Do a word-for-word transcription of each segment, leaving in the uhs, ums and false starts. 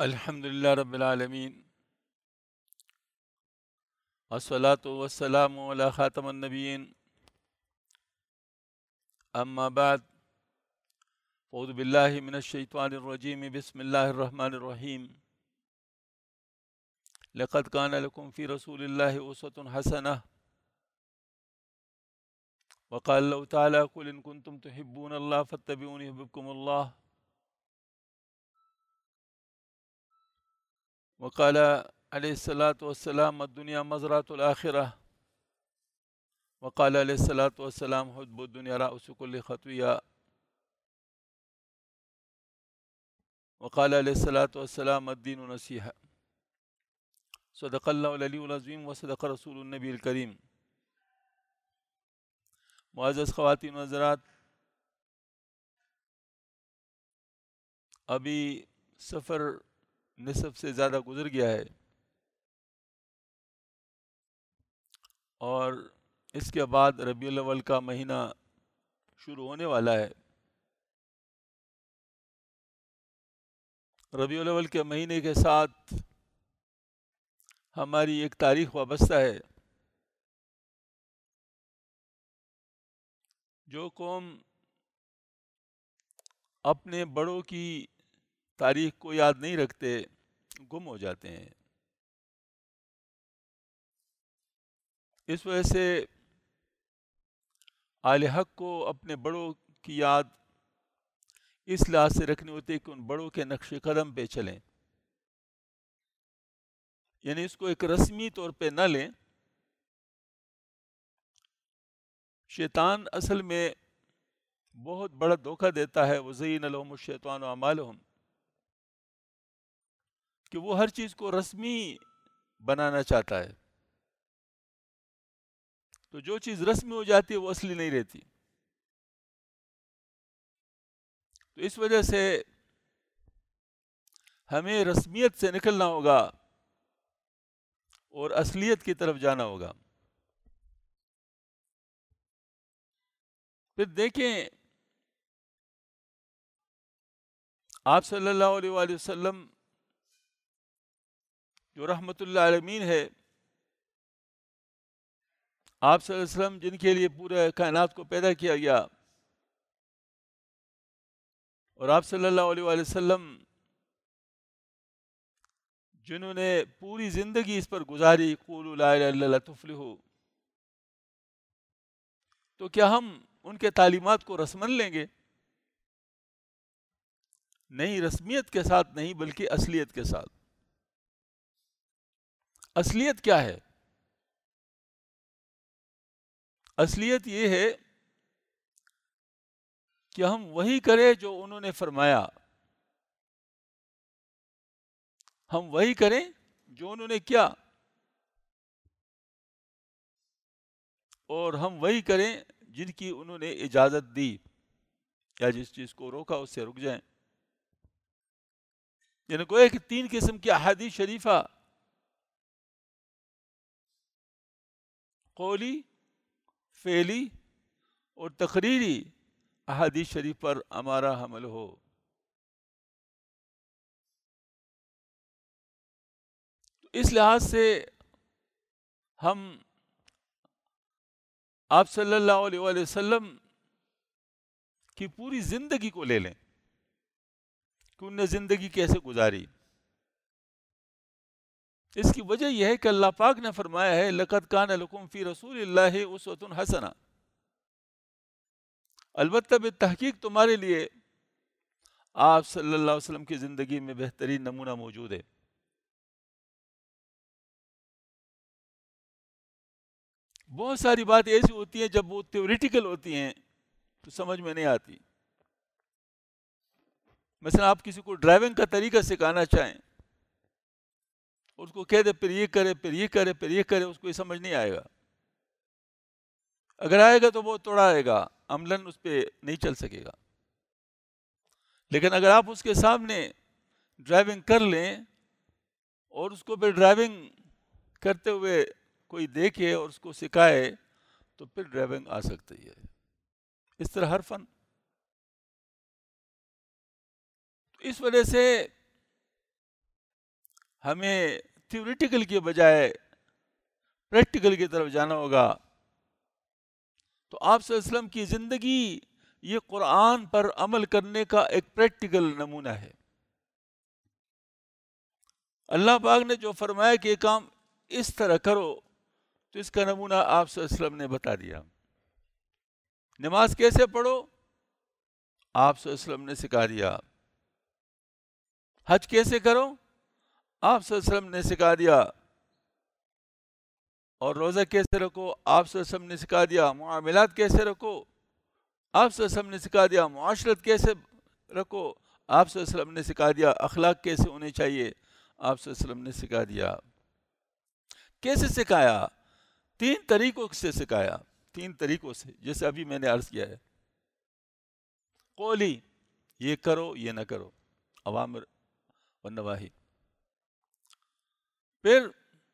الحمد للہ رب العالمین، والصلاة والسلام علی خاتم النبیین، اما بعد، اعوذ باللہ من الشیطان الرجیم، بسم اللہ الرحمن الرحیم۔ لقد کان لکم فی رسول اللہ اسوۃ حسنہ، وقال اللہ تعالی قل ان کنتم تحبون اللہ فاتبعونی یحببکم اللہ، وقال علیہ الصلاۃ والسلام الدنیا مزرعۃ الآخرہ، وقال علیہ الصلاۃ والسلام حب الدنیا رأس کل خطیہ، وقال علیہ الصلاۃ والسلام الدین نصیحہ۔ صدق اللہ العلی العظیم وصدق رسول النبی الکریم۔ معزز خواتین و حضرات، ابھی سفر نصف سے زیادہ گزر گیا ہے اور اس کے بعد ربیع الاول کا مہینہ شروع ہونے والا ہے۔ ربیع الاول کے مہینے کے ساتھ ہماری ایک تاریخ وابستہ ہے۔ جو قوم اپنے بڑوں کی تاریخ کو یاد نہیں رکھتے گم ہو جاتے ہیں۔ اس وجہ سے اہل حق کو اپنے بڑوں کی یاد اس لحاظ سے رکھنی ہوتی ہے کہ ان بڑوں کے نقش قدم پہ چلیں، یعنی اس کو ایک رسمی طور پہ نہ لیں۔ شیطان اصل میں بہت بڑا دھوکہ دیتا ہے، وَزَيَّنَ لَهُمُ الشَّيْطَانُ أَعْمَالَهُمْ، کہ وہ ہر چیز کو رسمی بنانا چاہتا ہے، تو جو چیز رسمی ہو جاتی ہے وہ اصلی نہیں رہتی۔ تو اس وجہ سے ہمیں رسمیت سے نکلنا ہوگا اور اصلیت کی طرف جانا ہوگا۔ پھر دیکھیں، آپ صلی اللہ علیہ وآلہ وسلم جو رحمت اللہ عالمین ہے، آپ صلی اللہ علیہ وسلم جن کے لیے پورے کائنات کو پیدا کیا گیا، اور آپ صلی اللہ علیہ وآلہ وسلم جنہوں نے پوری زندگی اس پر گزاری، قولوا لا الہ الا اللہ تفلحوا، تو کیا ہم ان کے تعلیمات کو رسمن لیں گے؟ نہیں، رسمیت کے ساتھ نہیں، بلکہ اصلیت کے ساتھ۔ اصلیت کیا ہے؟ اصلیت یہ ہے کہ ہم وہی کریں جو انہوں نے فرمایا، ہم وہی کریں جو انہوں نے کیا، اور ہم وہی کریں جن کی انہوں نے اجازت دی، یا جس چیز کو روکا اس سے رک جائیں۔ یعنی گویا کہ تین قسم کی احادیث شریفہ، قولی، فعلی اور تقریری احادیث شریف پر ہمارا عمل ہو۔ اس لحاظ سے ہم آپ صلی اللہ علیہ وآلہ وسلم کی پوری زندگی کو لے لیں کہ انہوں نے زندگی کیسے گزاری۔ اس کی وجہ یہ ہے کہ اللہ پاک نے فرمایا ہے لَقَدْ كَانَ لَكُمْ فِي رَسُولِ اللَّهِ أُسْوَةٌ حَسَنَةٌ، البتہ بالتحقیق تمہارے لیے آپ صلی اللہ علیہ وسلم کی زندگی میں بہترین نمونہ موجود ہے۔ بہت ساری بات ایسی ہوتی ہیں جب وہ تھیوریٹیکل ہوتی ہیں تو سمجھ میں نہیں آتی۔ مثلا آپ کسی کو ڈرائیونگ کا طریقہ سکھانا چاہیں، اس کو کہہ دے پھر یہ کرے پھر یہ کرے پھر یہ کرے، اس کو یہ سمجھ نہیں آئے گا۔ اگر آئے گا تو وہ توڑا آئے گا، عملاً اس پہ نہیں چل سکے گا۔ لیکن اگر آپ اس کے سامنے ڈرائیونگ کر لیں اور اس کو پھر ڈرائیونگ کرتے ہوئے کوئی دیکھے اور اس کو سکھائے تو پھر ڈرائیونگ آ سکتی ہے۔ اس طرح ہر فن۔ اس وجہ سے ہمیں تھیوریٹیکل کے بجائے پریکٹیکل کی طرف جانا ہوگا. تو آپ صلی اللہ علیہ وسلم کی زندگی یہ قرآن پر عمل کرنے کا ایک پریکٹیکل نمونہ ہے. اللہ پاک نے جو فرمایا کہ یہ کام اس طرح کرو تو اس کا نمونہ آپ صلی اللہ علیہ وسلم نے بتا دیا. نماز کیسے پڑھو آپ صلی اللہ علیہ وسلم نے سکھا دیا. حج کیسے کرو آپ صلی اللہ علیہ وسلم نے سکھا دیا. اور روزہ کیسے رکھو آپ صلی اللہ علیہ وسلم نے سکھا دیا. معاملات کیسے رکھو آپ صلی اللہ علیہ وسلم نے سکھا دیا. معاشرت کیسے رکھو آپ صلی اللہ علیہ وسلم نے سکھا دیا. اخلاق کیسے ہونے چاہیے آپ صلی اللہ علیہ وسلم نے سکھا دیا. کیسے سکھایا؟ تین طریقوں سے سکھایا. تین طریقوں سے، جیسے ابھی میں نے عرض کیا ہے. قولی، یہ کرو یہ نہ کرو، اوامر و نواہی. پھر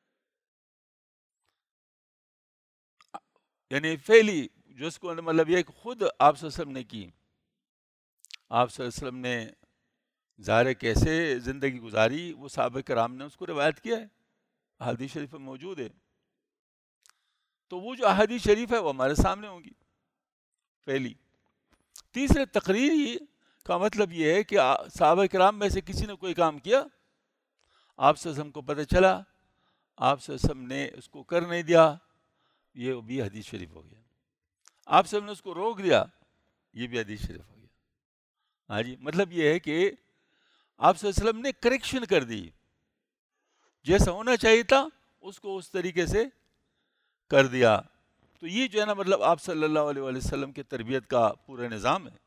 یعنی فعلی، جس کو مطلب یہ کہ خود آپ صلی اللہ علیہ وسلم نے کی. آپ صلی اللہ علیہ وسلم نے ظاہر کیسے زندگی گزاری، وہ صحابہ کرام نے اس کو روایت کیا ہے، احادیث شریف میں موجود ہے. تو وہ جو احادیث شریف ہے وہ ہمارے سامنے ہوں گی پہلی. تیسرے، تقریری کا مطلب یہ ہے کہ صحابہ کرام میں سے کسی نے کوئی کام کیا، آپ صلی اللہ علیہ وسلم کو پتہ چلا، آپ صلی اللہ علیہ وسلم نے اس کو کر نہیں دیا، یہ بھی حدیث شریف ہو گیا. آپ صلی اللہ علیہ وسلم نے اس کو روک دیا، یہ بھی حدیث شریف ہو گیا. ہاں جی، مطلب یہ ہے کہ آپ صلی اللہ علیہ وسلم نے کریکشن کر دی، جیسا ہونا چاہیے تھا اس کو اس طریقے سے کر دیا. تو یہ جو ہے نا مطلب آپ صلی اللہ علیہ وسلم کی تربیت کا پورا نظام ہے،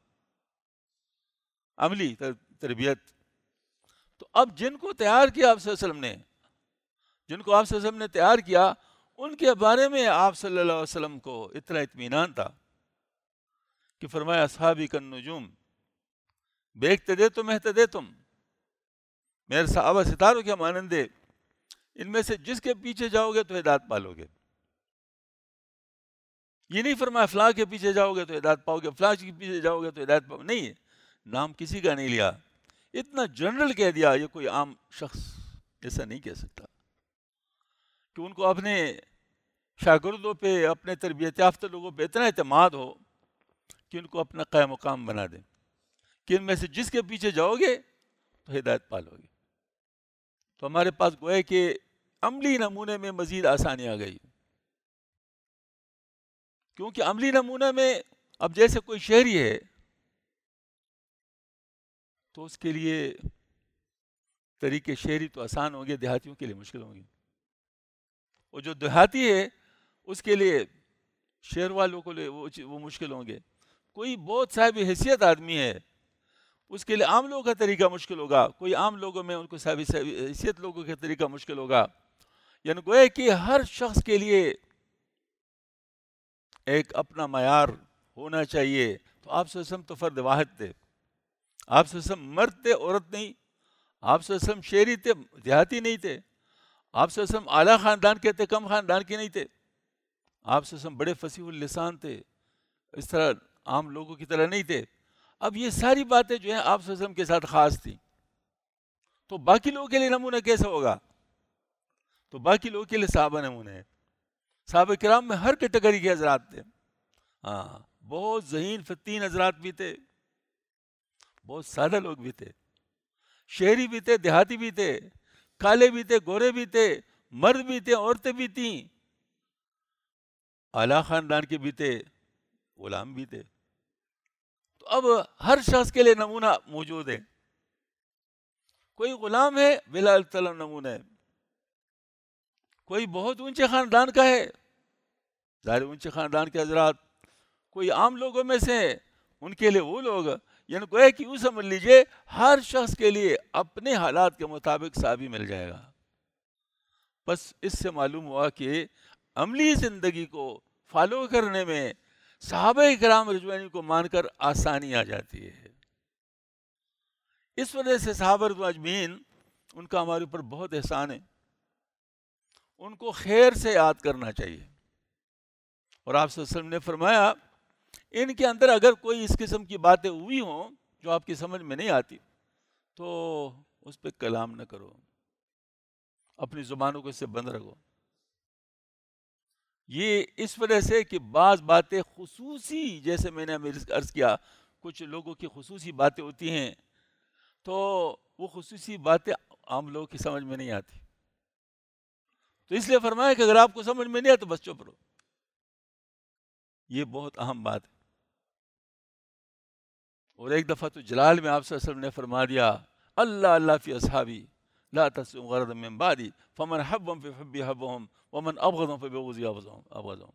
عملی تربیت. تو اب جن کو تیار کیا آپ صلی اللہ علیہ وسلم نے، جن کو آپ صلی اللہ علیہ وسلم نے تیار کیا، ان کے بارے میں آپ صلی اللہ علیہ وسلم کو اتنا اطمینان تھا کہ فرمایا اصحابی کالنجوم بے اقتدیتم اہتدیتم، میرے صحابہ ستاروں کے مانند ہے، ان میں سے جس کے پیچھے جاؤ گے تو ہدایت پالو گے. یہ نہیں فرمایا فلاں کے پیچھے جاؤ گے تو ہدایت پاؤ گے، فلاں کے پیچھے جاؤ گے تو ہدایت پاؤ. نہیں، نام کسی کا نہیں لیا، اتنا جنرل کہہ دیا. یہ کوئی عام شخص ایسا نہیں کہہ سکتا کہ ان کو اپنے شاگردوں پہ، اپنے تربیت یافتہ لوگوں پہ اتنا اعتماد ہو کہ ان کو اپنا قائم مقام بنا دیں کہ ان میں سے جس کے پیچھے جاؤ گے تو ہدایت پالو گے. تو ہمارے پاس گویا کہ عملی نمونے میں مزید آسانی آ گئی، کیونکہ عملی نمونہ میں اب جیسے کوئی شہری ہے تو اس کے لیے طریقے شہری تو آسان ہوں گے، دیہاتیوں کے لیے مشکل ہوں گے. اور جو دیہاتی ہے اس کے لیے شہر والوں کو لیے وہ مشکل ہوں گے. کوئی بہت صاحب حیثیت آدمی ہے اس کے لیے عام لوگوں کا طریقہ مشکل ہوگا، کوئی عام لوگوں میں ان کو صاحب حیثیت لوگوں کا طریقہ مشکل ہوگا. یعنی گویا کہ ہر شخص کے لیے ایک اپنا معیار ہونا چاہیے. تو آپ صلی اللہ علیہ وسلم تو فرد واحد تھے، آپ صلی اللہ علیہ وسلم مرد تھے عورت نہیں، آپ صلی اللہ علیہ وسلم شہری تھے دیہاتی نہیں تھے، آپ صلی اللہ علیہ وسلم اعلیٰ خاندان کے تھے کم خاندان کے نہیں تھے، آپ صلی اللہ علیہ وسلم بڑے فصیح اللسان تھے، اس طرح عام لوگوں کی طرح نہیں تھے. اب یہ ساری باتیں جو ہیں آپ صلی اللہ علیہ وسلم کے ساتھ خاص تھیں، تو باقی لوگوں کے لیے نمونہ کیسا ہوگا؟ تو باقی لوگوں کے لیے صحابہ نمونہ ہے. صحابہ کرام میں ہر کیٹیگری کے حضرات تھے. ہاں، بہت ذہین فتین حضرات بھی تھے، بہت سادہ لوگ بھی تھے، شہری بھی تھے، دیہاتی بھی تھے، کالے بھی تھے، گورے بھی تھے، مرد بھی تھے، عورتیں بھی تھیں، اعلیٰ خاندان کے بھی تھے، غلام بھی تھے. تو اب ہر شخص کے لیے نمونہ موجود ہے. کوئی غلام ہے بلال تعالیٰ نمونہ ہے، کوئی بہت اونچے خاندان کا ہے، ظاہر اونچے خاندان کے حضرات، کوئی عام لوگوں میں سے ان کے لیے وہ لوگ. یعنی گویا کہ یوں سمجھ لیجئے ہر شخص کے لیے اپنے حالات کے مطابق صحابی مل جائے گا. بس اس سے معلوم ہوا کہ عملی زندگی کو فالو کرنے میں صحابہ کرام رضوان کو مان کر آسانی آ جاتی ہے. اس وجہ سے صحابہ رضوان اجمعین ان کا ہمارے اوپر بہت احسان ہے، ان کو خیر سے یاد کرنا چاہیے. اور آپ صلی اللہ علیہ وسلم نے فرمایا ان کے اندر اگر کوئی اس قسم کی باتیں ہوئی ہوں جو آپ کی سمجھ میں نہیں آتی تو اس پہ کلام نہ کرو. اپنی زبانوں کو اس سے بند رکھو. یہ اس وجہ سے کہ بعض باتیں خصوصی، جیسے میں نے عرض کیا، کچھ لوگوں کی خصوصی باتیں ہوتی ہیں تو وہ خصوصی باتیں عام لوگوں کی سمجھ میں نہیں آتی، تو اس لیے فرمایا کہ اگر آپ کو سمجھ میں نہیں آیا تو بس چپ رہو. یہ بہت اہم بات ہے. اور ایک دفعہ تو جلال میں آپ صلی اللہ علیہ وسلم نے فرما دیا، اللہ اللہ فی اصحابی لا تسعوا غرضا من بعدی فمن حبهم فحبی حبهم ومن ابغضهم فبغضی ابغضهم.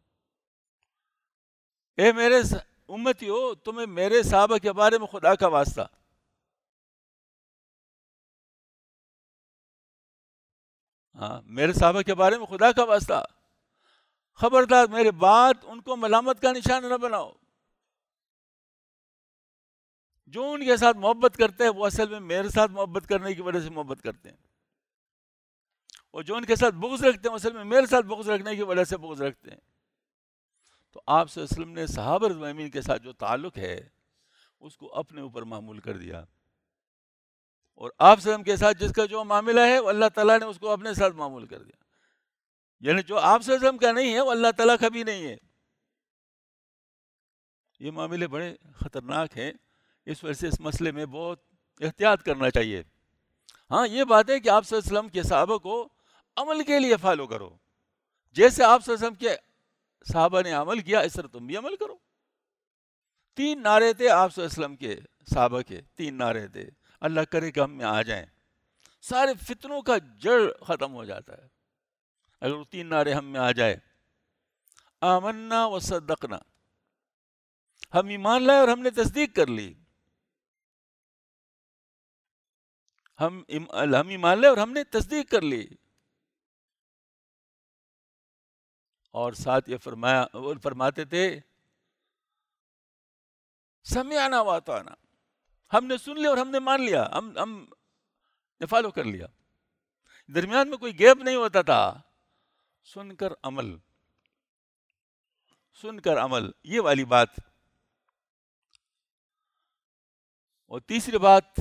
اے میرے امتی ہو، تمہیں میرے صحابہ کے بارے میں خدا کا واسطہ، ہاں میرے صحابہ کے بارے میں خدا کا واسطہ، خبردار میرے بعد ان کو ملامت کا نشان نہ بناؤ. جو ان کے ساتھ محبت کرتے ہیں وہ اصل میں میرے ساتھ محبت کرنے کی وجہ سے محبت کرتے ہیں، اور جو ان کے ساتھ بغض رکھتے ہیں اصل میں میرے ساتھ بغض رکھنے کی وجہ سے بغض رکھتے ہیں. تو آپ صلی اللہ علیہ وسلم نے صحابہ رضوان امین کے ساتھ جو تعلق ہے اس کو اپنے اوپر معمول کر دیا، اور آپ صلی اللہ علیہ وسلم کے ساتھ جس کا جو معاملہ ہے وہ اللہ تعالیٰ نے اس کو اپنے ساتھ معمول کر دیا. یعنی جو آپ صلی اللہ علیہ وسلم کا نہیں ہے وہ اللہ تعالیٰ کا بھی نہیں ہے. یہ معاملے بڑے خطرناک ہیں، اس وجہ سے اس مسئلے میں بہت احتیاط کرنا چاہیے. ہاں یہ بات ہے کہ آپ صلی اللہ علیہ وسلم کے صحابہ کو عمل کے لیے فالو کرو، جیسے آپ صلی اللہ علیہ وسلم کے صحابہ نے عمل کیا اس طرح تم بھی عمل کرو. تین نعرے تھے آپ صلی اللہ علیہ وسلم کے صحابہ کے، تین نعرے تھے، اللہ کرے کہ ہم میں آ جائیں، سارے فتنوں کا جڑ ختم ہو جاتا ہے اگر وہ تین نعرے ہم میں آ جائے. آمنا و صدقنا، ہم ایمان لائے اور ہم نے تصدیق کر لی. ہم ہم ایمان لائے اور ہم نے تصدیق کر لی. اور ساتھ یہ فرمایا، وہ فرماتے تھے سمعنا واطعنا، ہم نے سن لیا اور ہم نے مان لیا، ہم ہم نے فالو کر لیا. درمیان میں کوئی گیپ نہیں ہوتا تھا. سن کر عمل، سن کر عمل، یہ والی بات. اور تیسری بات،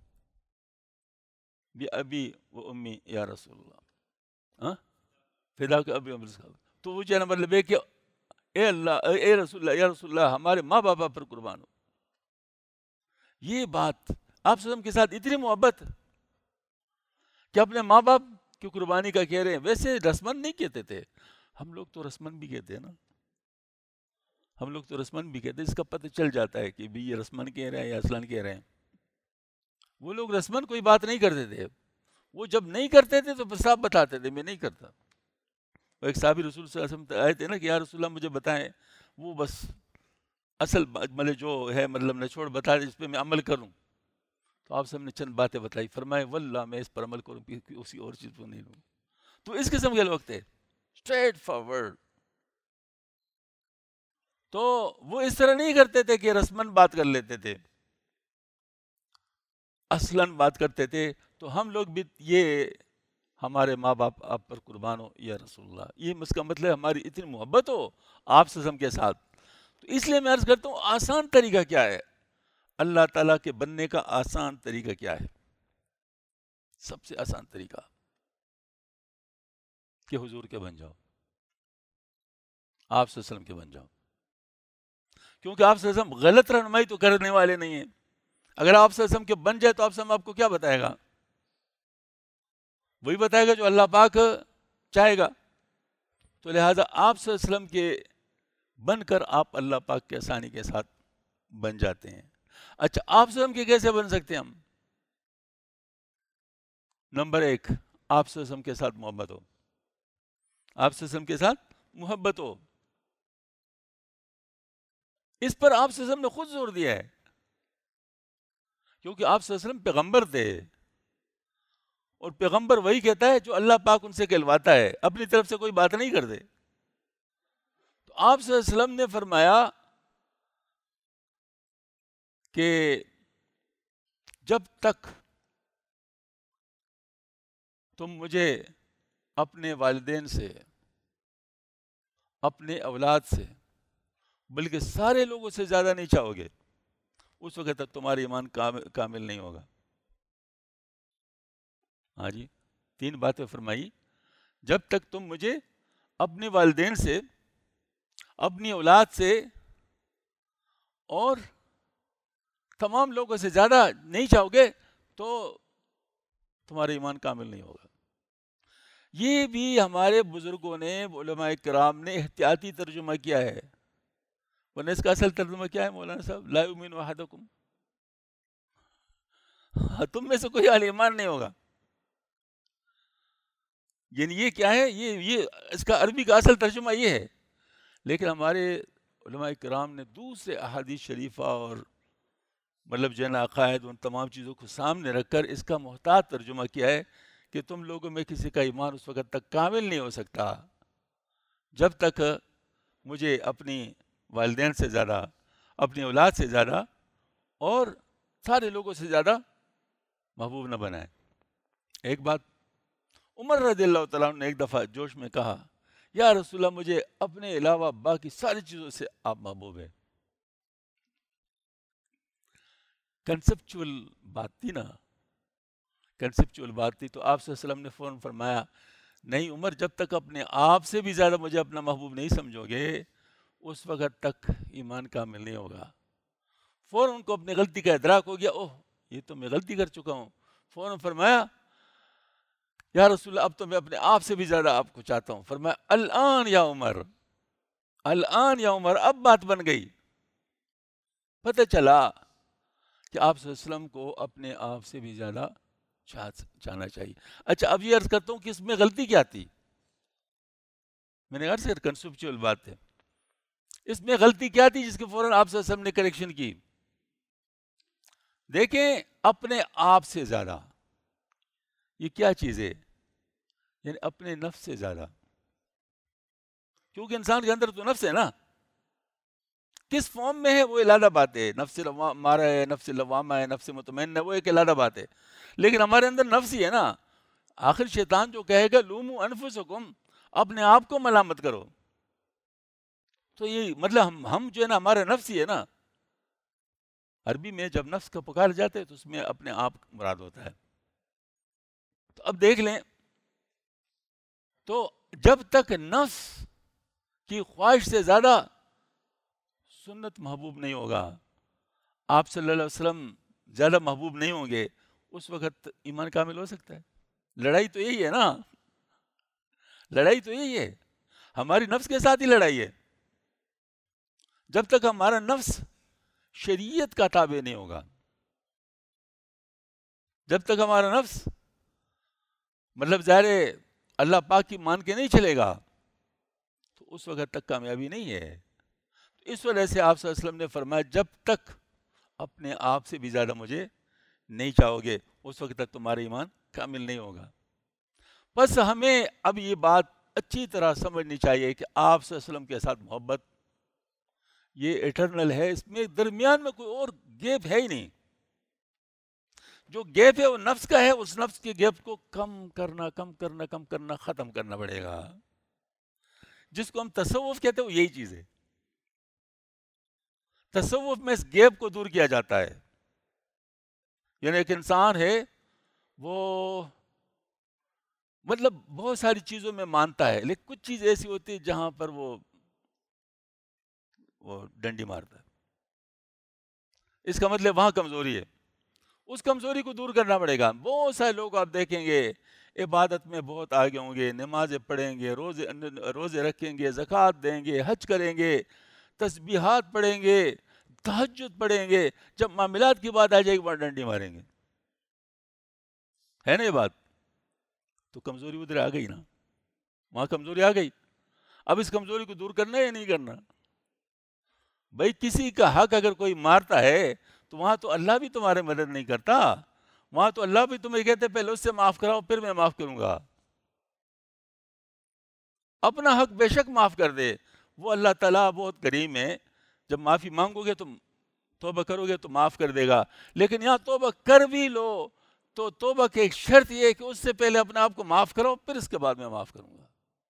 بھی ابی و امی یا رسول اللہ، ہاں فدا کے ابی امر، تو وہ جو مطلب ہے کہ اے اللہ، اے رسول اللہ، یا رسول اللہ ہمارے ماں باپ پر قربان ہو. یہ بات آپ صلی اللہ علیہ وسلم کے ساتھ اتنی محبت کہ اپنے ماں باپ کی قربانی کا کہہ رہے ہیں. ویسے رسمن نہیں کہتے تھے، ہم لوگ تو رسمن بھی کہتے ہیں نا، ہم لوگ تو رسمن بھی کہتے ہیں، اس کا پتہ چل جاتا ہے کہ بھی یہ رسمن کہہ رہے ہیں یا اصلاً کہہ رہے ہیں. وہ لوگ رسمن کوئی بات نہیں کرتے تھے، وہ جب نہیں کرتے تھے تو صاحب بتاتے تھے میں نہیں کرتا. وہ ایک صحابی رسول صلی اللہ علیہ وسلم آئے تھے نا کہ یا رسول اللہ مجھے بتائیں، وہ بس اصل مطلب جو ہے مطلب نچوڑ بتا دے جس پہ میں عمل کروں. تو آپ سب نے چند باتیں بتائی، فرمائے واللہ میں اس پر عمل کروں اسی اور چیز کو نہیں لوں. تو اس قسم کے لوگ تھے، اسٹریٹ فارورڈ. تو وہ اس طرح نہیں کرتے تھے کہ رسمن بات کر لیتے تھے، اصلاً بات کرتے تھے. تو ہم لوگ بھی یہ ہمارے ماں باپ آپ پر قربان ہو یا رسول اللہ، یہ اس کا مطلب ہماری اتنی محبت ہو آپ سے کے ساتھ. تو اس لیے میں عرض کرتا ہوں آسان طریقہ کیا ہے، اللہ تعالیٰ کے بننے کا آسان طریقہ کیا ہے؟ سب سے آسان طریقہ کہ حضور کے بن جاؤ، آپ صلی اللہ علیہ وسلم کے بن جاؤ. کیونکہ آپ صلی اللہ علیہ وسلم غلط رہنمائی تو کرنے والے نہیں ہیں. اگر آپ صلی اللہ علیہ وسلم کے بن جائے تو آپ صلی اللہ علیہ وسلم آپ کو کیا بتائے گا؟ وہی بتائے گا جو اللہ پاک چاہے گا. تو لہٰذا آپ صلی اللہ علیہ وسلم کے بن کر آپ اللہ پاک کے آسانی کے ساتھ بن جاتے ہیں. اچھا آپ صلی اللہ علیہ وسلم کے کیسے بن سکتے ہیں ہم؟ نمبر ایک، آپ صلی اللہ علیہ وسلم کے ساتھ محبت ہو، آپ صلی اللہ علیہ وسلم کے ساتھ محبت ہو. اس پر آپ صلی اللہ علیہ وسلم نے خود زور دیا ہے، کیونکہ آپ صلی اللہ علیہ وسلم پیغمبر تھے، اور پیغمبر وہی کہتا ہے جو اللہ پاک ان سے کہلواتا ہے، اپنی طرف سے کوئی بات نہیں کرتے. تو آپ صلی اللہ علیہ وسلم نے فرمایا کہ جب تک تم مجھے اپنے والدین سے، اپنے اولاد سے، بلکہ سارے لوگوں سے زیادہ نہیں چاہو گے، اس وقت تک تمہارا ایمان کامل نہیں ہوگا. ہاں جی، تین باتیں فرمائی. جب تک تم مجھے اپنے والدین سے، اپنی اولاد سے اور تمام لوگوں سے زیادہ نہیں چاہو گے تو تمہارا ایمان کامل نہیں ہوگا. یہ بھی ہمارے بزرگوں نے، علماء کرام نے احتیاطی ترجمہ کیا ہے، ورنہ اس کا اصل ترجمہ کیا ہے مولانا صاحب؟ لا یؤمن احدکم، تم میں سے کوئی اہل ایمان نہیں ہوگا. یعنی یہ کیا ہے؟ یہ یہ اس کا عربی کا اصل ترجمہ یہ ہے. لیکن ہمارے علماء کرام نے دوسرے احادیث شریفہ اور مطلب جو ہے نا عقائد، ان تمام چیزوں کو سامنے رکھ کر اس کا محتاط ترجمہ کیا ہے کہ تم لوگوں میں کسی کا ایمان اس وقت تک کامل نہیں ہو سکتا جب تک مجھے اپنی والدین سے زیادہ، اپنی اولاد سے زیادہ اور سارے لوگوں سے زیادہ محبوب نہ بنائے. ایک بات عمر رضی اللہ تعالیٰ عنہ نے ایک دفعہ جوش میں کہا، یا رسول اللہ مجھے اپنے علاوہ باقی ساری چیزوں سے آپ محبوب ہیں. کنسپچول بات تھی نا، کنسپچول بات تھی. تو آپ صلی اللہ علیہ وسلم نے فوراً فرمایا، نہیں عمر، جب تک اپنے آپ سے بھی زیادہ مجھے اپنا محبوب نہیں سمجھو گے اس وقت تک ایمان کامل نہیں ہوگا. فوراً ان کو اپنی غلطی کا ادراک ہو گیا، اوہ یہ تو میں غلطی کر چکا ہوں. فوراً فرمایا، یا رسول اللہ اب تو میں اپنے آپ سے بھی زیادہ آپ کو چاہتا ہوں. فرمایا الآن یا عمر، الآن یا عمر، اب بات بن گئی. پتہ چلا کہ آپ صلی اللہ علیہ وسلم کو اپنے آپ سے بھی زیادہ چاہنا چاہیے. اچھا اب یہ عرض کرتا ہوں کہ اس میں غلطی کیا تھی؟ میں نے عرض کیا کنسپچول بات ہے. اس میں غلطی کیا تھی جس کے فوراً آپ صلی اللہ علیہ وسلم نے کریکشن کی؟ دیکھیں اپنے آپ سے زیادہ یہ کیا چیز ہے؟ یعنی اپنے نفس سے زیادہ. کیونکہ انسان کے اندر تو نفس ہے نا، کس فارم میں ہے وہ علیحدہ بات ہے. نفس مارا ہے، نفس لوامہ ہے، نفس مطمئن ہے، وہ ایک علیحدہ بات ہے. لیکن ہمارے اندر نفس ہی ہے نا. آخر شیطان جو کہے گا لومو انفسکم، اپنے آپ کو ملامت کرو، تو یہ مطلب ہم ہم جو ہے نا ہمارا نفس ہی ہے نا. عربی میں جب نفس کا پکار جاتے ہے تو اس میں اپنے آپ مراد ہوتا ہے. تو اب دیکھ لیں، تو جب تک نفس کی خواہش سے زیادہ سنت محبوب نہیں ہوگا، آپ صلی اللہ علیہ وسلم زیادہ محبوب نہیں ہوں گے، اس وقت ایمان کامل ہو سکتا ہے؟ لڑائی تو یہی ہے نا، لڑائی تو یہی ہے، ہماری نفس کے ساتھ ہی لڑائی ہے. جب تک ہمارا نفس شریعت کا تابع نہیں ہوگا، جب تک ہمارا نفس مطلب ظاہر ہے اللہ پاک کی مان کے نہیں چلے گا، تو اس وقت تک کامیابی نہیں ہے. اس وجہ سے آپ صلی اللہ علیہ وسلم نے فرمایا جب تک اپنے آپ سے بھی زیادہ مجھے نہیں چاہو گے اس وقت تک تمہارا ایمان کامل نہیں ہوگا. بس ہمیں اب یہ بات اچھی طرح سمجھنی چاہیے کہ آپ صلی اللہ علیہ وسلم کے ساتھ محبت یہ ایٹرنل ہے، اس میں درمیان میں کوئی اور گیپ ہے ہی نہیں. جو گیپ ہے وہ نفس کا ہے، اس نفس کے گیپ کو کم کرنا کم کرنا کم کرنا ختم کرنا پڑے گا. جس کو ہم تصوف کہتے ہیں وہ یہی چیز ہے. تصوف میں اس گیپ کو دور کیا جاتا ہے. یعنی ایک انسان ہے وہ مطلب بہت ساری چیزوں میں مانتا ہے، لیکن کچھ چیز ایسی ہوتی ہے جہاں پر وہ وہ ڈنڈی مارتا ہے. اس کا مطلب وہاں کمزوری ہے. اس کمزوری کو دور کرنا پڑے گا. بہت سارے لوگ آپ دیکھیں گے عبادت میں بہت آگے ہوں گے، نمازیں پڑھیں گے، روزے روزے رکھیں گے، زکوٰۃ دیں گے، حج کریں گے، تسبیحات پڑھیں گے، تہجد پڑھیں گے. جب معاملات کی بات آ جائے گی وہاں ڈنڈی ماریں گے. ہے نا یہ بات؟ تو کمزوری ادھر آ گئی نا، وہاں کمزوری آ گئی. اب اس کمزوری کو دور کرنا ہے یا نہیں کرنا؟ بھائی کسی کا حق اگر کوئی مارتا ہے تو وہاں تو اللہ بھی تمہارے مدد نہیں کرتا. وہاں تو اللہ بھی تمہیں کہتے پہلے اس سے معاف کراؤ پھر میں معاف کروں گا. اپنا حق بے شک معاف کر دے، وہ اللہ تعالیٰ بہت کریم ہے. جب معافی مانگو گے تو توبہ کرو گے تو معاف کر دے گا. لیکن یہاں توبہ کر بھی لو تو توبہ کی ایک شرط یہ ہے کہ اس سے پہلے اپنے آپ کو معاف کرو، پھر اس کے بعد میں معاف کروں گا.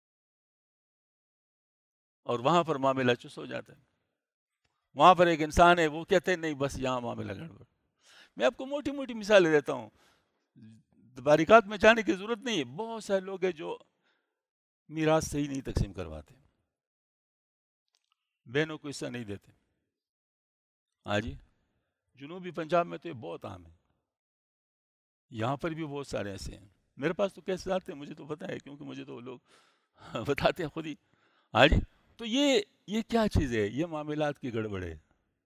اور وہاں پر معاملہ چس ہو جاتا ہے. وہاں پر ایک انسان ہے وہ کہتے ہیں نہیں بس یہاں معاملہ گڑبڑ. میں آپ کو موٹی موٹی مثالیں دیتا ہوں. باریکات میں جانے کی ضرورت نہیں ہے. بہت سارے لوگ ہیں جو میراث صحیح نہیں تقسیم کرواتے, بہنوں کو حصہ نہیں دیتے. ہاں جی, جنوبی پنجاب میں تو یہ بہت عام ہے, یہاں پر بھی بہت سارے ایسے ہیں. میرے پاس تو کیسے آتے ہیں مجھے تو پتہ ہے, کیونکہ مجھے تو لوگ بتاتے ہیں خود ہی. ہاں جی, تو یہ یہ کیا چیز ہے؟ یہ معاملات کی گڑبڑ ہے.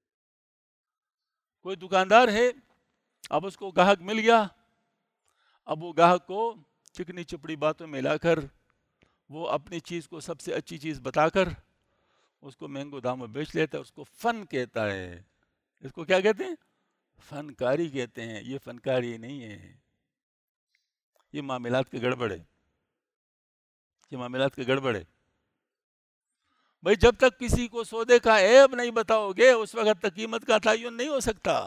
کوئی دکاندار ہے, اب اس کو گاہک مل گیا, اب وہ گاہک کو چکنی چپڑی باتوں میں لا کر, وہ اپنی چیز کو سب سے اچھی چیز بتا کر اس کو مہنگو داموں بیچ لیتا ہے. اس کو فن کہتا ہے. اس کو کیا کہتے ہیں؟ فنکاری کہتے ہیں. یہ فنکاری نہیں ہے, یہ معاملات کے گڑبڑ ہے. یہ معاملات کے گڑبڑ ہے. بھائی جب تک کسی کو سودے کا عیب نہیں بتاؤ گے اس وقت تک قیمت کا تعین نہیں ہو سکتا.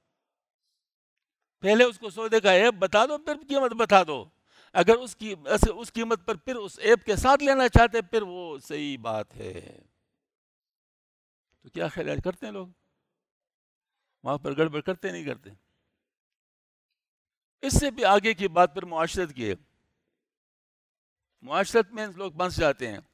پہلے اس کو سودے کا عیب بتا دو, پھر قیمت بتا دو. اگر اس کی اس قیمت پر پھر اس عیب کے ساتھ لینا چاہتے پھر وہ صحیح بات ہے. تو کیا خیال کرتے ہیں لوگ وہاں پر گڑبڑ کرتے نہیں کرتے؟ اس سے بھی آگے کی بات پر معاشرت کی ہے. معاشرت میں لوگ پھنس جاتے ہیں.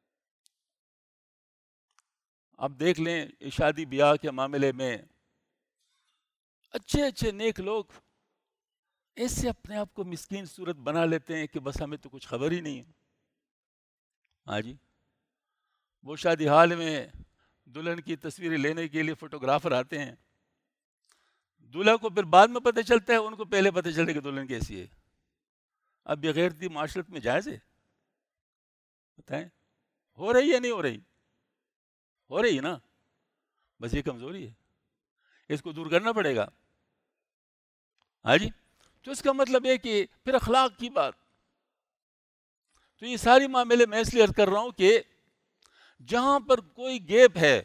اب دیکھ لیں شادی بیاہ کے معاملے میں اچھے اچھے نیک لوگ ایسے اپنے آپ کو مسکین صورت بنا لیتے ہیں کہ بس ہمیں تو کچھ خبر ہی نہیں ہے. ہاں جی, وہ شادی حال میں دلہن کی تصویریں لینے کے لیے فوٹوگرافر آتے ہیں. دلہا کو پھر بعد میں پتہ چلتا ہے, ان کو پہلے پتہ چلتا ہے کہ دلہن کیسی ہے. اب بغیرتی معاشرت میں جائز ہے؟ بتائیں, ہو رہی ہے نہیں ہو رہی؟ ہو رہی ہے نا. بس یہ کمزوری ہے, اس کو دور کرنا پڑے گا. ہاں جی, تو اس کا مطلب ہے کہ پھر اخلاق کی بات. تو یہ ساری معاملے میں اس لیے عرض کر رہا ہوں کہ جہاں پر کوئی گیپ ہے,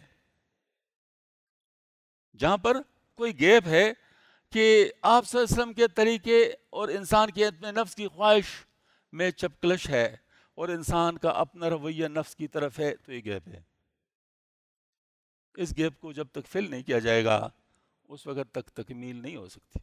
جہاں پر کوئی گیپ ہے کہ آپ صلی اللہ علیہ وسلم کے طریقے اور انسان کے اپنے نفس کی خواہش میں چپکلش ہے اور انسان کا اپنا رویہ نفس کی طرف ہے, تو یہ گیپ ہے. اس گیپ کو جب تک فل نہیں کیا جائے گا اس وقت تک تکمیل نہیں ہو سکتی.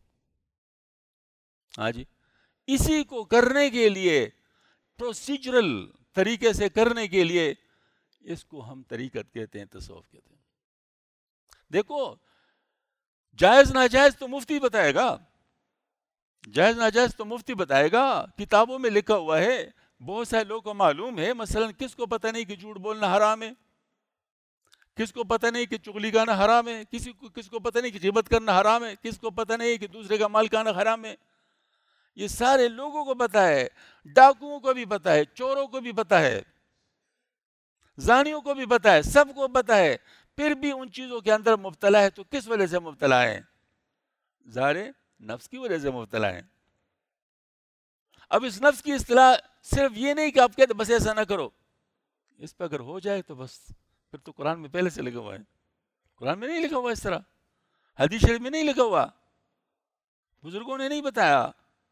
ہاں جی, اسی کو کرنے کے لیے پروسیجرل طریقے سے کرنے کے لیے اس کو ہم طریقت کہتے ہیں, تصوف کہتے ہیں. دیکھو جائز ناجائز تو مفتی بتائے گا, جائز ناجائز تو مفتی بتائے گا. کتابوں میں لکھا ہوا ہے, بہت سارے لوگوں کو معلوم ہے. مثلا کس کو پتہ نہیں کہ جھوٹ بولنا حرام ہے, کس کو پتہ نہیں کہ چغلی گانا حرام ہے, کسی کو کس کو پتہ نہیں کہ غیبت کرنا حرام ہے, کس کو پتہ نہیں کہ دوسرے کا مال کھانا حرام ہے. یہ سارے لوگوں کو پتہ ہے, ڈاکوؤں کو بھی پتہ ہے, چوروں کو بھی پتہ ہے, زانیوں کو بھی پتہ ہے, سب کو پتہ ہے. پھر بھی ان چیزوں کے اندر مبتلا ہے. تو کس وجہ سے مبتلا ہے؟ ظاہر نفس کی وجہ سے مبتلا ہے. اب اس نفس کی اصطلاح صرف یہ نہیں کہ آپ کہتے بس ایسا نہ کرو, اس پہ اگر ہو جائے تو بس پھر تو قرآن میں پہلے سے لکھا ہوا ہے. قرآن میں نہیں لکھا ہوا اس طرح, حدیث شریف میں نہیں لکھا ہوا, بزرگوں نے نہیں بتایا.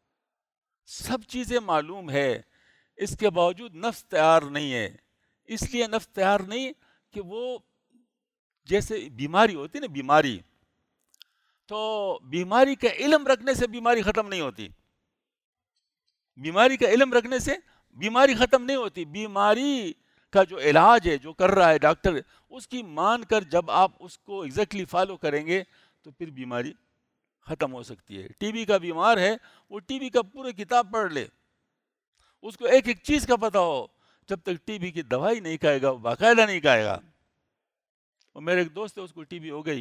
سب چیزیں معلوم ہے, اس کے باوجود نفس تیار نہیں ہے. اس لیے نفس تیار نہیں کہ وہ جیسے بیماری ہوتی نا, بیماری تو بیماری کا علم رکھنے سے بیماری ختم نہیں ہوتی. بیماری کا علم رکھنے سے بیماری ختم نہیں ہوتی. بیماری کا جو علاج ہے جو کر رہا ہے ڈاکٹر, اس کی مان کر جب آپ اس کو ایگزیکٹلی فالو کریں گے تو پھر بیماری ختم ہو سکتی ہے. ٹی بی کا بیمار ہے, وہ ٹی بی کا پورے کتاب پڑھ لے, اس کو ایک ایک چیز کا پتہ ہو, جب تک ٹی بی کی دوائی نہیں کھائے گا وہ باقاعدہ نہیں کھائے گا. اور میرے ایک دوست ہے, اس کو ٹی بی ہو گئی,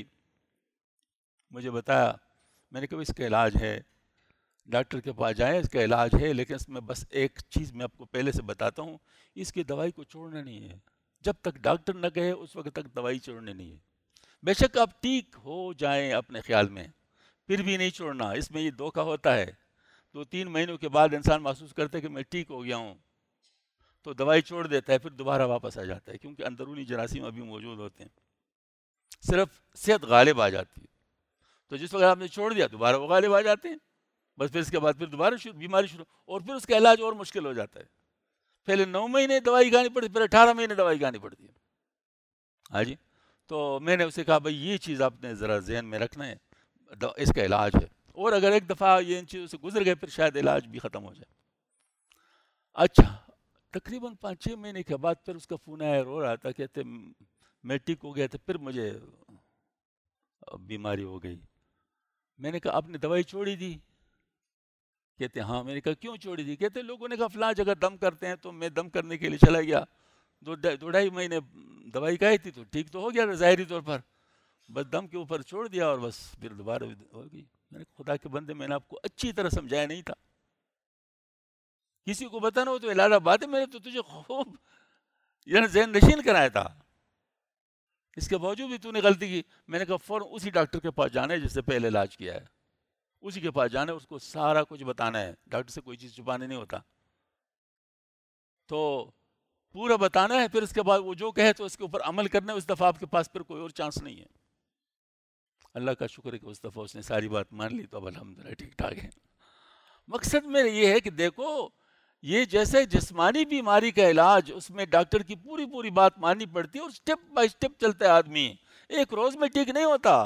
مجھے بتایا, میں نے کہا اس کا علاج ہے, ڈاکٹر کے پاس جائیں, اس کا علاج ہے, لیکن اس میں بس ایک چیز میں آپ کو پہلے سے بتاتا ہوں, اس کی دوائی کو چھوڑنا نہیں ہے. جب تک ڈاکٹر نہ کہے اس وقت تک دوائی چھوڑنی نہیں ہے. بے شک آپ ٹھیک ہو جائیں اپنے خیال میں, پھر بھی نہیں چھوڑنا. اس میں یہ دھوکہ ہوتا ہے, دو تین مہینوں کے بعد انسان محسوس کرتا ہے کہ میں ٹھیک ہو گیا ہوں, تو دوائی چھوڑ دیتا ہے, پھر دوبارہ واپس آ جاتا ہے, کیونکہ اندرونی جراثیم ابھی موجود ہوتے ہیں, صرف صحت غالب آ جاتی ہے. تو جس وقت آپ نے چھوڑ دیا دوبارہ وہ غالب آ جاتے ہیں, بس پھر اس کے بعد پھر دوبارہ شروع, بیماری شروع, اور پھر اس کا علاج اور مشکل ہو جاتا ہے. پہلے نو مہینے دوائی کھانی پڑتی, پھر اٹھارہ مہینے دوائی کھانی پڑتی ہے. ہاں جی, تو میں نے اسے کہا بھائی یہ چیز آپ نے ذرا ذہن میں رکھنا ہے, اس کا علاج ہے. اور اگر ایک دفعہ یہ ان چیزوں سے گزر گئے پھر شاید علاج بھی ختم ہو جائے. اچھا تقریباً پانچ چھ مہینے کے بعد پھر اس کا فون آیا، رو رہا تھا، کہتے میں ٹھیک ہو گیا تھا پھر مجھے بیماری ہو گئی. میں نے کہا آپ نے دوائی چھوڑی دی؟ کہتے ہاں. میں نے کہا کیوں چھوڑی دی؟ کہتے لوگوں نے کہا فلاں جگہ دم کرتے ہیں تو میں دم کرنے کے لیے چلا گیا، دو دو ڈھائی مہینے دوائی کھائی تھی تو ٹھیک تو ہو گیا ظاہری طور پر، بس دم کے اوپر چھوڑ دیا اور بس پھر دوبارہ ہو گئی. میں نے خدا کے بندے میں نے آپ کو اچھی طرح سمجھایا نہیں تھا، کسی کو بتانا ہو تو الہ بات ہے، میں نے تو تجھے خوب یعنی ذہن نشین کرایا تھا، اس کے باوجود بھی تو نے غلطی کی. میں نے کہا فوراً اسی ڈاکٹر کے پاس جانا ہے جس سے پہلے علاج کیا ہے، اسی کے پاس جانا ہے، اس کو سارا کچھ بتانا ہے، ڈاکٹر سے کوئی چیز چھپانے نہیں ہوتا، تو پورا بتانا ہے. پھر اس کے بعد وہ جو کہے تو اس کے اوپر عمل کرنا ہے. اس دفعہ آپ کے پاس پھر کوئی اور چانس نہیں ہے. اللہ کا شکر ہے کہ اس دفعہ اس نے ساری بات مان لی تو اب الحمدللہ ٹھیک ٹھاک ہے. مقصد میرا یہ ہے کہ دیکھو یہ جیسے جسمانی بیماری کا علاج اس میں ڈاکٹر کی پوری پوری بات ماننی پڑتی ہے اور سٹیپ بائی سٹیپ چلتا ہے آدمی، ایک روز میں ٹھیک نہیں ہوتا.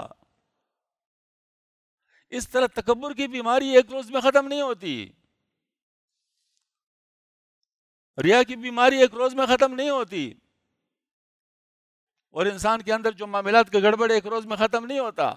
اس طرح تکبر کی بیماری ایک روز میں ختم نہیں ہوتی، ریا کی بیماری ایک روز میں ختم نہیں ہوتی، اور انسان کے اندر جو معاملات کا گڑبڑ ایک روز میں ختم نہیں ہوتا.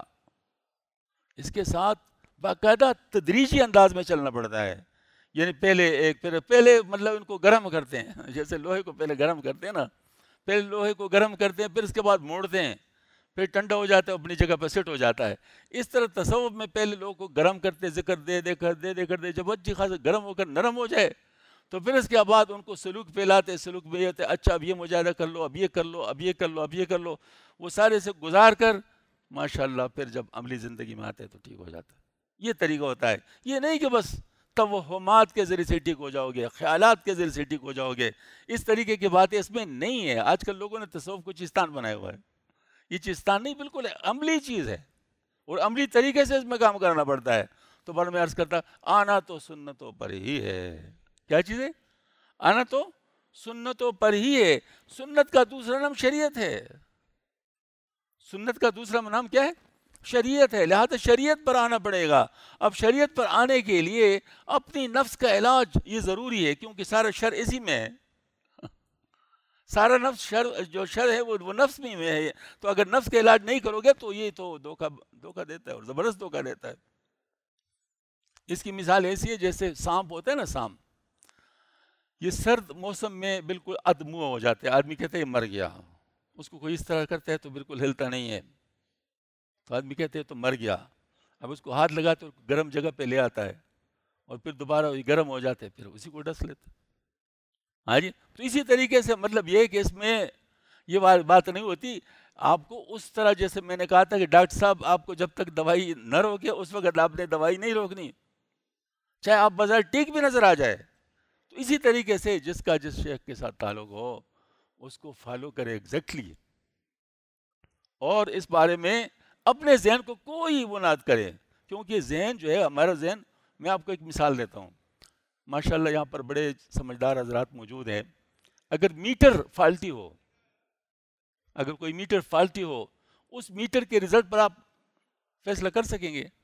اس کے ساتھ باقاعدہ تدریجی انداز میں چلنا پڑتا ہے. یعنی پہلے ایک پھر پہلے مطلب ان کو گرم کرتے ہیں، جیسے لوہے کو پہلے گرم کرتے ہیں نا، پہلے لوہے کو گرم کرتے ہیں پھر اس کے بعد موڑتے ہیں، پھر ٹھنڈا ہو جاتا ہے اپنی جگہ پہ سیٹ ہو جاتا ہے. اس طرح تصوف میں پہلے لوگوں کو گرم کرتے، ذکر دے دے کر دے دے کر دے جب اچھی خاص گرم ہو کر نرم ہو جائے تو پھر اس کے بعد ان کو سلوک پھیلاتے، سلوک میں یہ ہوتے اچھا اب یہ مجاہدہ کر لو، اب یہ کر لو، اب یہ کر لو، اب یہ کر لو. وہ سارے سے گزار کر ماشاءاللہ پھر جب عملی زندگی میں آتے ہیں تو ٹھیک ہو جاتا ہے. یہ طریقہ ہوتا ہے. یہ نہیں کہ بس توہمات کے ذریعے سے ٹھیک ہو جاؤ گے، خیالات کے ذریعے سے ٹھیک ہو جاؤ گے، اس طریقے کی باتیں اس میں نہیں ہے. آج کل لوگوں نے تصوف کو چیستان بنایا ہوا ہے. یہ چیستان نہیں، بالکل عملی چیز ہے اور عملی طریقے سے اس میں کام کرنا پڑتا ہے. تو بڑا میں عرض کرتا آنا تو سنتوں پر ہی ہے. کیا چیز ہے؟ آنا تو سنتوں پر ہی ہے. سنت کا دوسرا نام شریعت ہے. سنت کا دوسرا نام کیا ہے؟ شریعت ہے. لہذا شریعت پر آنا پڑے گا. اب شریعت پر آنے کے لیے اپنی نفس کا علاج یہ ضروری ہے، کیونکہ سارا شر اسی میں ہے. سارا نفس شر جو شر ہے وہ وہ نفس میں ہے. تو اگر نفس کا علاج نہیں کرو گے تو یہ تو دھوکہ دھوکہ دیتا ہے اور زبردست دھوکہ دیتا ہے. اس کی مثال ایسی ہے جیسے سانپ ہوتا ہے نا، سانپ یہ سرد موسم میں بالکل ادموا ہو جاتے ہیں. آدمی کہتے ہیں مر گیا، اس کو کوئی اس طرح کرتا ہے تو بالکل ہلتا نہیں ہے، تو آدمی کہتے ہیں تو مر گیا. اب اس کو ہاتھ لگاتے تو گرم جگہ پہ لے آتا ہے اور پھر دوبارہ گرم ہو جاتے پھر اسی کو ڈس لیتے. ہاں جی. تو اسی طریقے سے مطلب یہ کہ اس میں یہ بات نہیں ہوتی. آپ کو اس طرح جیسے میں نے کہا تھا کہ ڈاکٹر صاحب آپ کو جب تک دوائی نہ روکے اس وقت آپ نے دوائی نہیں روکنی، چاہے آپ بازار ٹھیک بھی نظر آ جائے. تو اسی طریقے سے جس کا جس شیخ کے ساتھ تعلق ہو اس کو فالو کرے ایگزیکٹلی، اور اس بارے میں اپنے ذہن کو کوئی وہ نہ کرے. کیونکہ ذہن جو ہے ہمارا ذہن، میں آپ کو ایک مثال دیتا ہوں. ماشاءاللہ یہاں پر بڑے سمجھدار حضرات موجود ہیں. اگر میٹر فالٹی ہو، اگر کوئی میٹر فالٹی ہو، اس میٹر کے رزلٹ پر آپ فیصلہ کر سکیں گے؟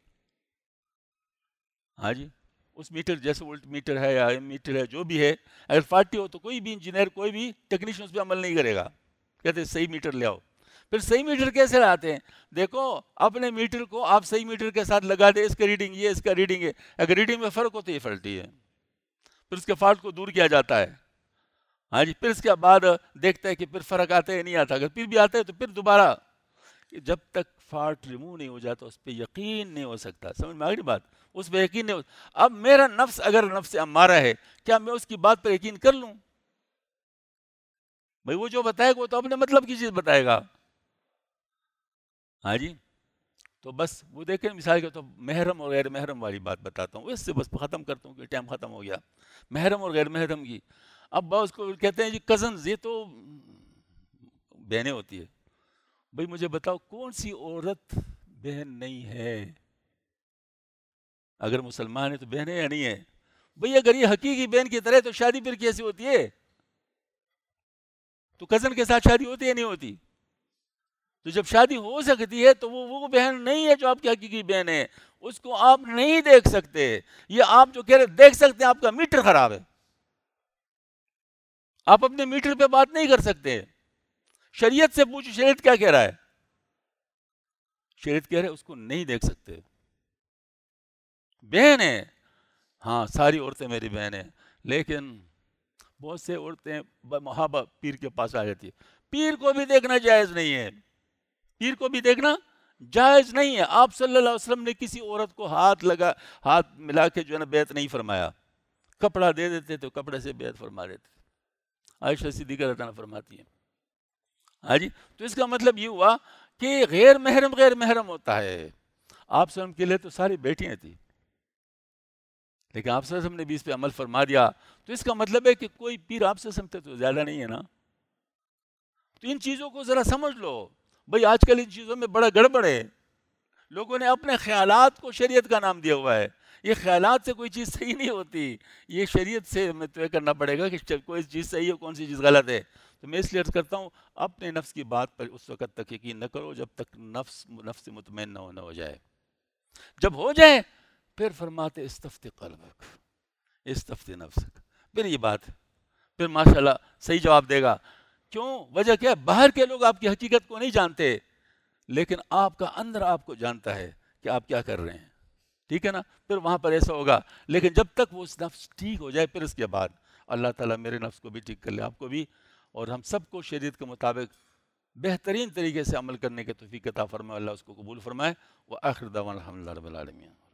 ہاں جی. اس میٹر جیسے وولٹ میٹر ہے یا ایم میٹر ہے جو بھی ہے، اگر فالٹی ہو تو کوئی بھی انجینئر کوئی بھی ٹیکنیشین اس پہ عمل نہیں کرے گا. کہتے ہیں صحیح میٹر لے آؤ. پھر صحیح میٹر کیسے لاتے ہیں؟ دیکھو اپنے میٹر کو آپ صحیح میٹر کے ساتھ لگا دیں، اس کا ریڈنگ یہ، اس کا ریڈنگ ہے. اگر ریڈنگ میں فرق ہو تو یہ فالٹی ہے. پھر اس کے فالٹ کو دور کیا جاتا ہے. ہاں جی. پھر اس کے بعد دیکھتا ہے کہ پھر فرق آتا ہے نہیں آتا. اگر پھر بھی آتا ہے تو پھر دوبارہ، جب تک فالٹ ریموو نہیں ہو جاتا اس پہ یقین نہیں ہو سکتا. سمجھ میں آ گئی بات؟ اس پہ یقین نہیں ہو. اب میرا نفس اگر نفس امارہ ہے، کیا میں اس کی بات پر یقین کر لوں؟ بھائی وہ جو بتائے گا وہ تو اپنے مطلب کی چیز بتائے گا. ہاں جی. تو بس وہ دیکھیں مثال کے تو محرم اور غیر محرم والی بات بتاتا ہوں، اس سے بس ختم کرتا ہوں کہ ٹائم ختم ہو گیا. محرم اور غیر محرم کی، اب بعض کو کہتے ہیں جی کزنز، یہ تو بہنیں ہوتی ہے. بھائی مجھے بتاؤ کون سی عورت بہن نہیں ہے؟ اگر مسلمان ہے تو بہن ہے یا نہیں ہے؟ بھئی اگر یہ حقیقی بہن کی طرح تو شادی پھر کیسی ہوتی ہے؟ تو کزن کے ساتھ شادی ہوتی ہے یا نہیں ہوتی؟ تو جب شادی ہو سکتی ہے تو وہ وہ بہن نہیں ہے جو آپ کی حقیقی بہن ہے، اس کو آپ نہیں دیکھ سکتے. یہ آپ جو کہہ رہے دیکھ سکتے ہیں، آپ کا میٹر خراب ہے. آپ اپنے میٹر پہ بات نہیں کر سکتے. شریعت سے پوچھو، شریعت کیا کہہ رہا ہے؟ شریعت کہہ رہے اس کو نہیں دیکھ سکتے. بہن ہے، ہاں ساری عورتیں میری بہن ہیں، لیکن بہت سے عورتیں محابہ پیر کے پاس آ جاتی ہے. پیر کو بھی دیکھنا جائز نہیں ہے. پیر کو بھی دیکھنا جائز نہیں ہے. آپ صلی اللہ علیہ وسلم نے کسی عورت کو ہاتھ لگا ہاتھ ملا کے جو ہے نا بیعت نہیں فرمایا. کپڑا دے دیتے تو کپڑے سے بیعت فرما دیتے. عائشہ صدیقہ رضی اللہ عنہا فرماتی ہیں. ہاں جی، تو اس کا مطلب یہ ہوا کہ غیر محرم غیر محرم ہوتا ہے. آپ صلی اللہ علیہ وسلم کے لیے تو ساری بیٹیاں تھیں، لیکن آپ صلی اللہ علیہ وسلم نے بھی اس پہ عمل فرما دیا. تو اس کا مطلب ہے کہ کوئی پیر آپ سے سمتے تو زیادہ نہیں ہے نا. تو ان چیزوں کو ذرا سمجھ لو بھئی. آج کل ان چیزوں میں بڑا گڑبڑ ہے. لوگوں نے اپنے خیالات کو شریعت کا نام دیا ہوا ہے. یہ خیالات سے کوئی چیز صحیح نہیں ہوتی. یہ شریعت سے ہمیں طے کرنا پڑے گا کہ کوئی چیز صحیح ہے، کون سی چیز غلط ہے. تو میں اس لیے عرض کرتا ہوں، اپنے نفس کی بات پر اس وقت تک یقین نہ کرو جب تک نفس نفس مطمئن نہ ہو جائے. جب ہو جائے پھر فرماتے استفتی قلبک استفتی نفسک. پھر یہ بات پھر ماشاءاللہ صحیح جواب دے گا. کیوں؟ وجہ کیا ہے؟ باہر کے لوگ آپ کی حقیقت کو نہیں جانتے، لیکن آپ کا اندر آپ کو جانتا ہے کہ آپ کیا کر رہے ہیں. ٹھیک ہے نا؟ پھر وہاں پر ایسا ہوگا. لیکن جب تک وہ نفس ٹھیک ہو جائے پھر اس کے بعد اللہ تعالیٰ میرے نفس کو بھی ٹھیک کر لے، آپ کو بھی، اور ہم سب کو شریعت کے مطابق بہترین طریقے سے عمل کرنے کے توفیق عطا فرمائے. اللہ اس کو قبول فرمائے. وآخر دعوانا الحمدللہ رب العالمین.